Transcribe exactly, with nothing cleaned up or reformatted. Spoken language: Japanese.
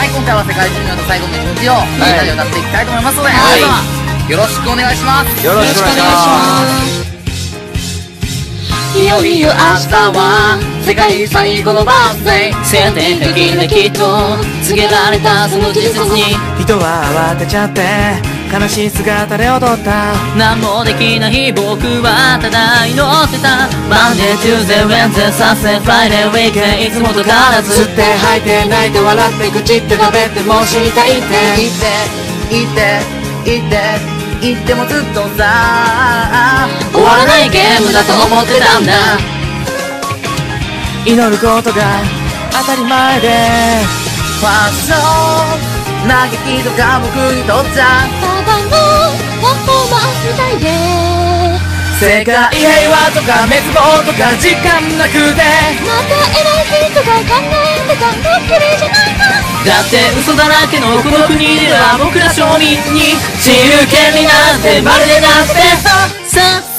、今回は世界中の最後の気持ちをいいラジオ歌っていきたいと思いますので、皆様よろしくお願いします。 よろしくお願いします。 いよいよ明日は世界最後のバースデー、晴天的なきっと告げられたその事実に人は慌てちゃって悲しい姿で踊った。 何もできない僕はただ祈ってた。Monday, Tuesday, Wednesday, Thursday, Friday, Weekend いつもと変わらず吸って吐いて泣いて笑って口って食べてもう死にたいって言って言って言って言ってもずっとさ終わらないゲームだと思ってたんだ。 祈ることが当たり前でファッション嘆きとか僕にとっちゃただのパフォーマンスみたいで世界平和とか滅亡とか時間なくてまた偉い人が考えてたドッキリじゃないか。だって嘘だらけのこの国では僕ら庶民に自由権利なんてまるでなくてさ